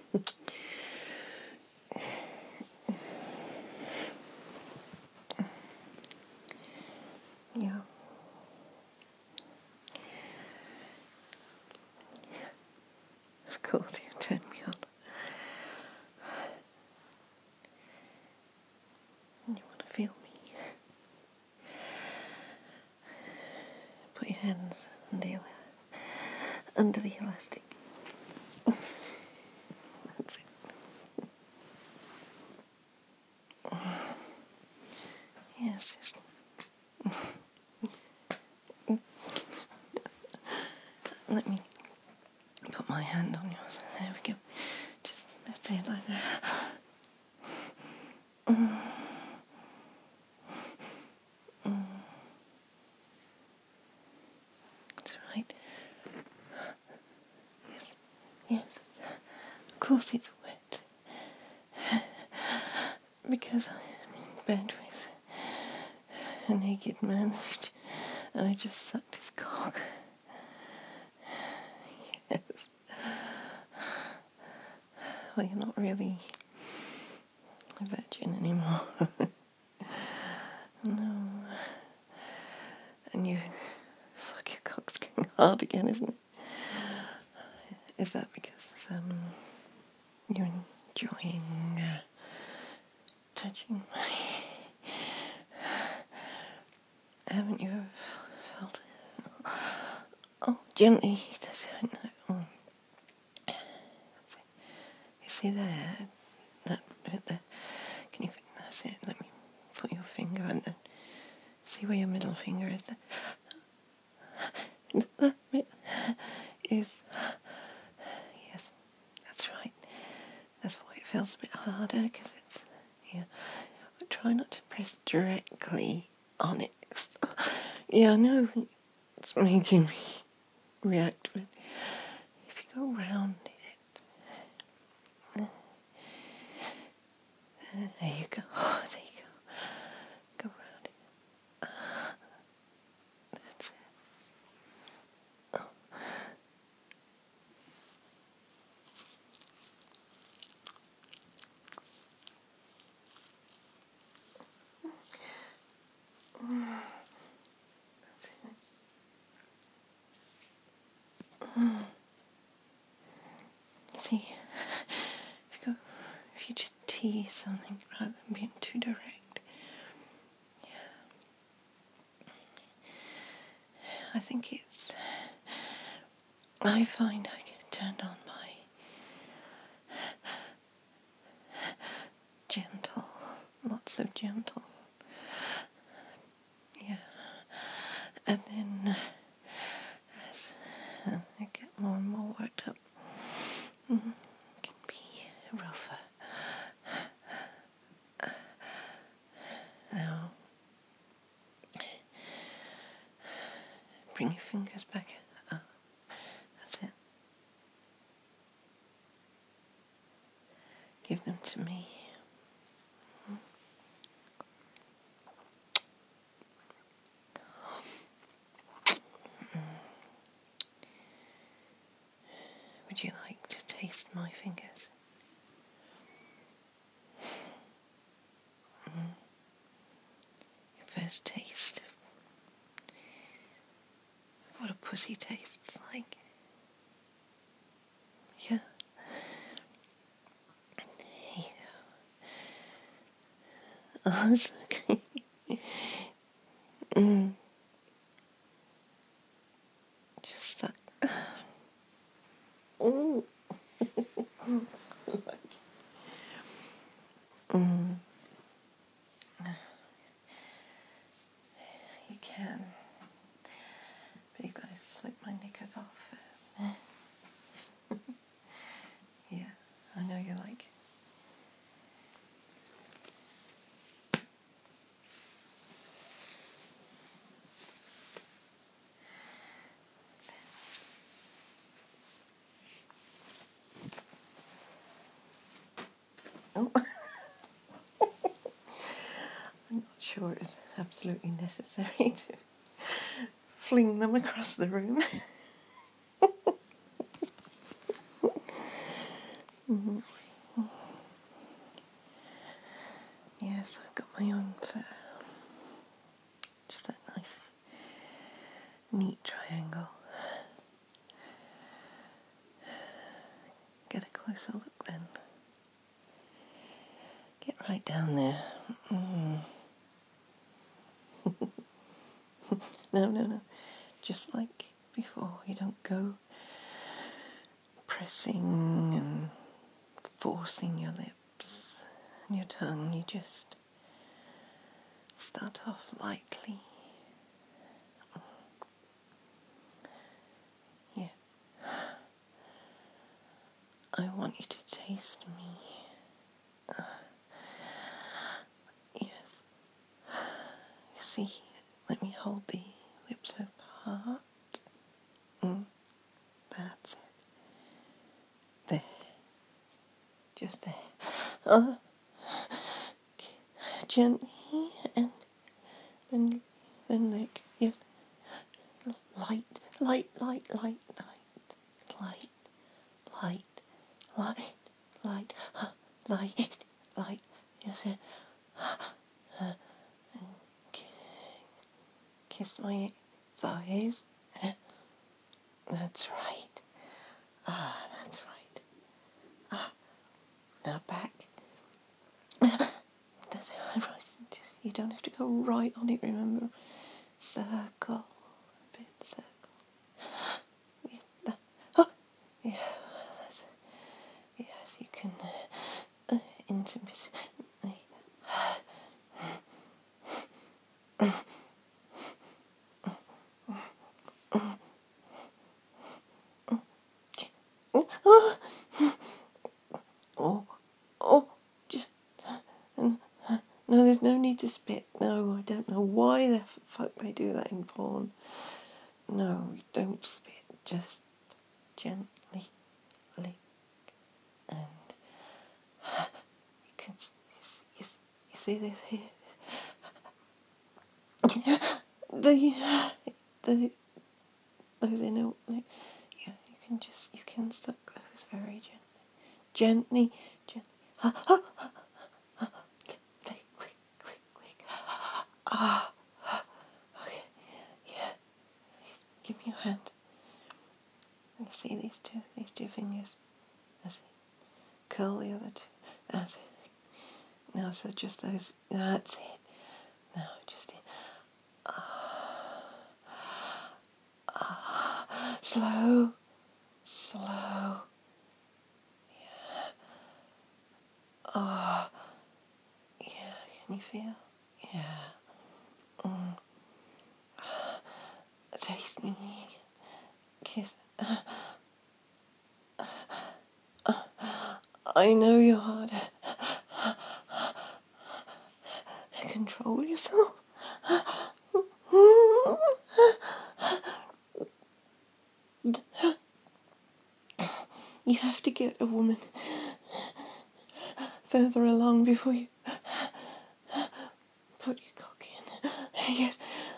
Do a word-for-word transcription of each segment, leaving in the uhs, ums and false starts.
Yeah. Of course you turned me on. You want to feel me? Put your hands under, your, under the elastic. That's it. Yes, just... Let me put my hand on yours. There we go. Just, that's it, like that. Mm. Mm. That's right. Yes, yes. Of course it's wet. Because I'm in bed with a naked man and I just sucked his cock. Yes. Well, you're not really a virgin anymore. No. And you... Fuck, your cock's getting hard again, isn't it? Is that because um, you're enjoying uh, touching my... Haven't you ever felt it? Oh, gently. That's it. No. Oh. You see there? That bit there? Can you... That's it. Let me put your finger on there. See where your middle finger is there? That bit is... Yes, that's right. That's why it feels a bit harder, because it's... Yeah. But try not to press directly on it. Yeah, I know it's making me react, but if you go round it... There you go. Oh, there you go. Go round it. That's it. Oh. That's it. See, if you go, if you just tease something rather than being too direct, yeah. I think it's... I find I get turned on by gentle, lots of gentle, yeah. And then as I get more and more worked up, mm, it can be rougher. Now, bring your fingers back up. That's it. Give them to me. Would you like to taste my fingers? Mm. Your first taste of what a pussy tastes like. Yeah. There you go. Oh, it's okay. Mm. Just suck. Oh. Mm. You can, but you've got to slip my knickers off first. Yeah, I know you like it. That's it. Oh. I'm not sure it's absolutely necessary to fling them across the room. Mm-hmm. Yes, I've got my own fur. Just that nice, neat triangle. Get a closer look then. Get right down there. Mm. No, no, no. Just like before, you don't go pressing and forcing your lips and your tongue. You just start off lightly. Yeah. I want you to taste me. Uh, yes. You see, let me hold the lips apart. Mm, that's it. There. Just there. Uh, gently and then then lick. Yes. Light, light, light, light, light, light, light, light, light, uh, light, light. Yes, it. Uh, kiss my thighs. That's right. Ah, that's right. Ah, now back. That's right. You don't have to go right on it, remember? Circle. A bit circle. Yeah, that, oh, yeah, that's, yes, you can uh, uh, intermittently. Oh, oh, oh, just, no, there's no need to spit. No, I don't know why the fuck they do that in porn. No, don't spit. Just gently lick, and you can, you, you see this here? the, the, those inner, yeah, you can just, you can suck those very gently. Gently, gently. Ha, ha, ha, ha. Click, click, click, click. Ah, okay, yeah. Give me your hand. And see these two, these two fingers. That's it. Curl the other two. That's it. Now, so just those. That's it. Now, just it. Ah, ah. Slow, slow. Yeah. Ah. Yeah. Can you feel? Yeah. Mm. Taste me. Kiss. I know you're hard. Control yourself. You have to get a woman further along before you put your cock in. Yes.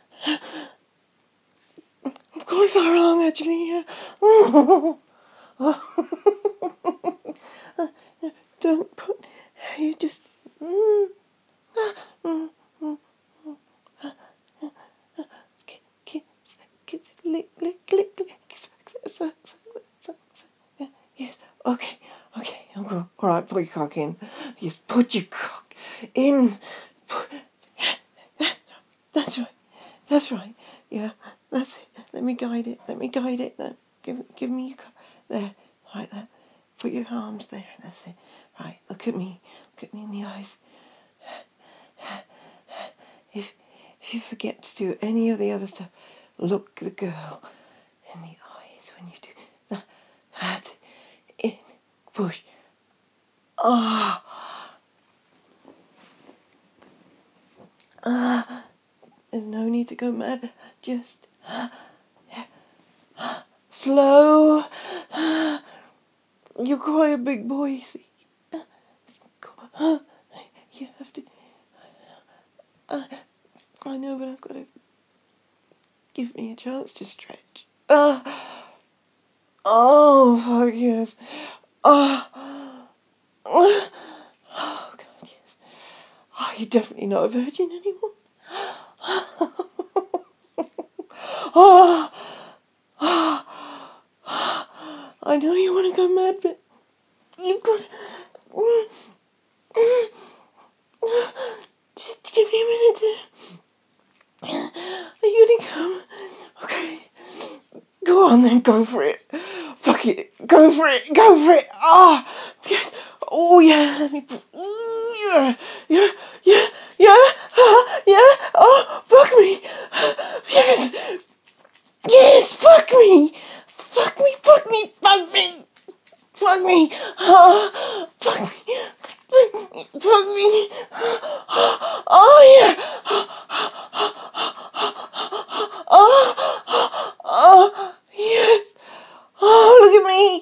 I'm quite far along, actually. Yeah. Don't put... You just... Lick, lick, lick, lick. Suck, suck, suck, suck. Yeah. Yes. Okay. Okay. All right. Put your cock in. Yes. Put your cock in. Put... That's right. That's right. Yeah. That's it. Let me guide it. Let me guide it. There. Give, give me your cock. There. Right there. Put your arms there. That's it. Right. Look at me. Look at me in the eyes. If if you forget to do any of the other stuff, look the girl in the eyes when you do that. That in push. Ah. Ah. There's no need to go mad. Just slow. You're quite a big boy, you see. You have to. Uh, I know, but I've got to give me a chance to stretch. Ah. Oh, fuck yes. Ah. definitely not a virgin anymore. Oh, I know you want to go mad, but you've got. Just give me a minute to. Are you gonna come? Okay. Go on then, go for it. Fuck it. Go for it. Go for it. Ah. Yes. Oh yeah. Let me. Yeah. Yeah. Yeah. Yeah. Ah, yeah. Oh. Fuck me. Yes. Yes. Fuck me. Fuck me. Fuck me. Fuck me. Fuck me. Ah. Fuck me. Fuck me. Oh yeah. Oh. Oh. Yes. Oh, look at me.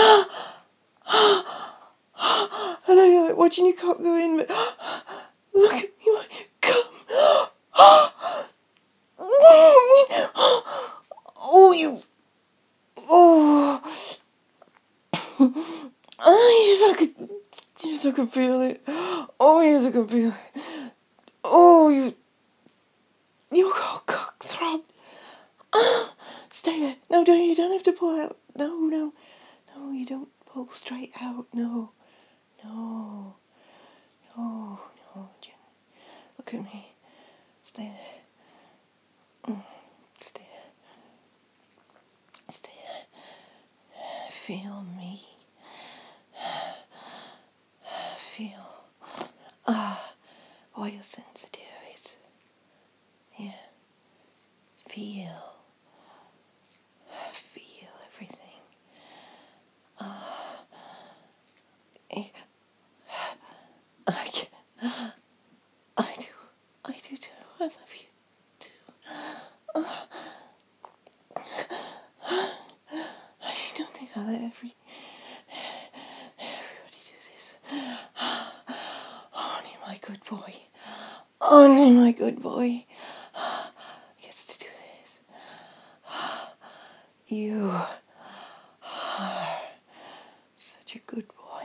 And I'm like watching your cock go in, but look at me, like, come. Oh, you. Oh. Oh, yes, I could. Yes, I could feel it. Oh, yes, I could feel it. Oh, you. You cock throb. Stay there. No, don't. You don't have to pull out. No, no. No, you don't pull straight out. No. No. No. No, Jen. Look at me. Stay there. Mm. Stay there. Stay there. Feel me. Feel. Ah. Oh, you're sensitive. It's. Yeah. Feel. Feel everything. Ah. I can. I do. I do too. I love you too. Uh, I don't think I'll let every everybody do this. Only my good boy. Only my good boy gets to do this. You are such a good boy.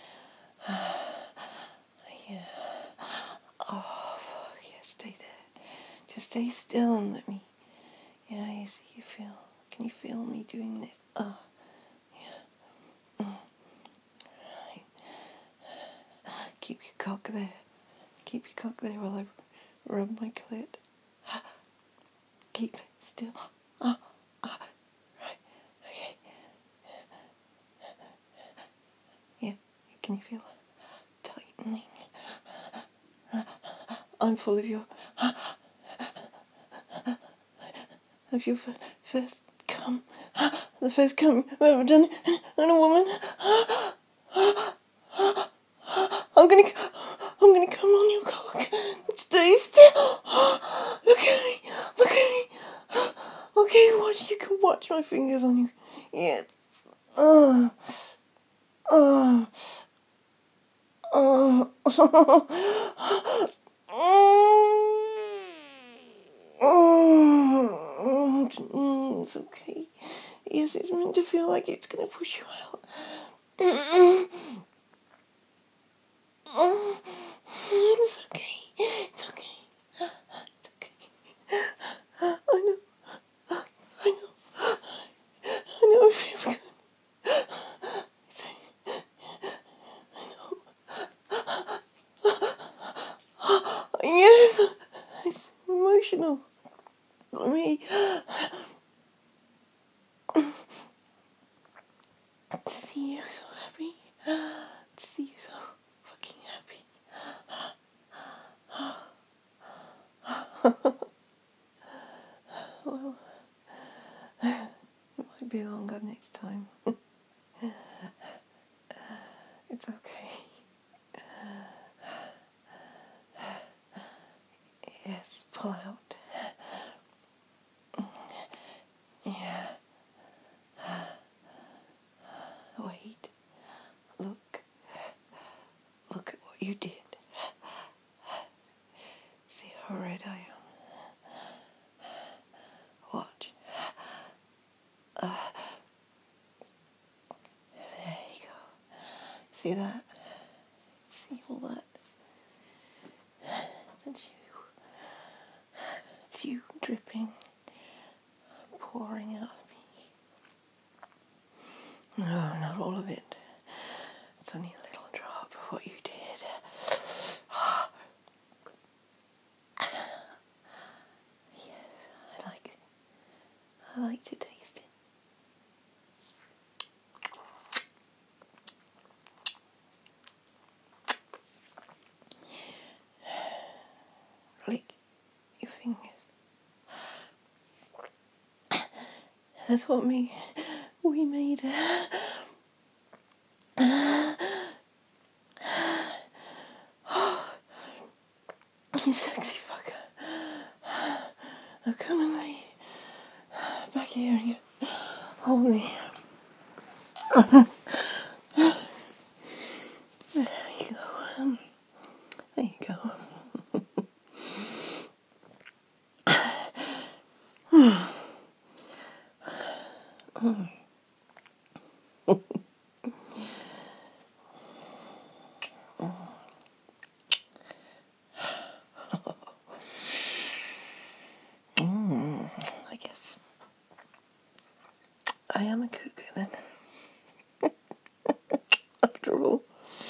Yeah. Oh, fuck. Yeah, stay there. Just stay still and let me. Yeah, you see, you feel. Can you feel me doing this? Oh, yeah. Mm. Right. Keep your cock there. Keep your cock there while I rub my clit. Keep it still. Ah, ah. Right. Okay. Yeah. Can you feel it tightening? I'm full of your. Of your f- first cum. The first cum I've ever done on a woman. I'm gonna. I'm gonna come on your cock. Stay still. Look at me. Look at me. Okay, watch. You can watch my fingers on you. Yeah. Uh. Uh. Uh. Mm, it's okay. Yes, it's meant to feel like it's gonna push you out. It's okay. It's okay. It's okay. I know. I know. I know it feels good. Yes, it's emotional for me. To see you so happy. To see you so fucking happy. Well, it might be longer next time. It's okay. Yes, pull out. Yeah. Wait. Look. Look at what you did. See how red I am. Watch. Uh, there you go. See that? See all that? wasn't you. It's you dripping, pouring out of me. No, not all of it. It's only a little drop of what you did. Yes, I like it. I like to taste it. Lick your fingers. That's what me we made. You sexy fucker. Now come and lay back here and you hold me. There you go. There you go. Mm, I guess I am a cougar then. After all.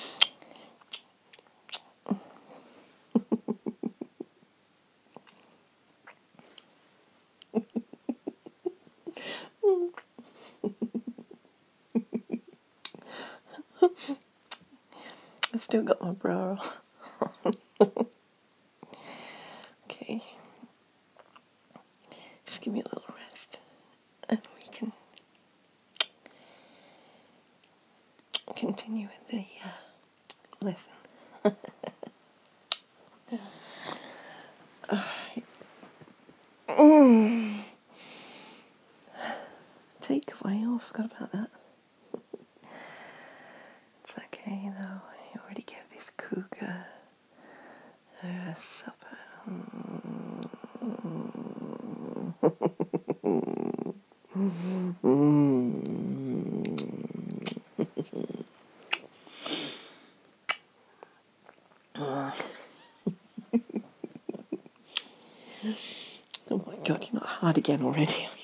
I still got my bra on. Okay. Just give me a little rest and we can continue with the uh, lesson. uh, mm. Takeaway, oh I forgot about that. It's okay though, I already gave this cougar her supper. Oh my god, you're not hard again already.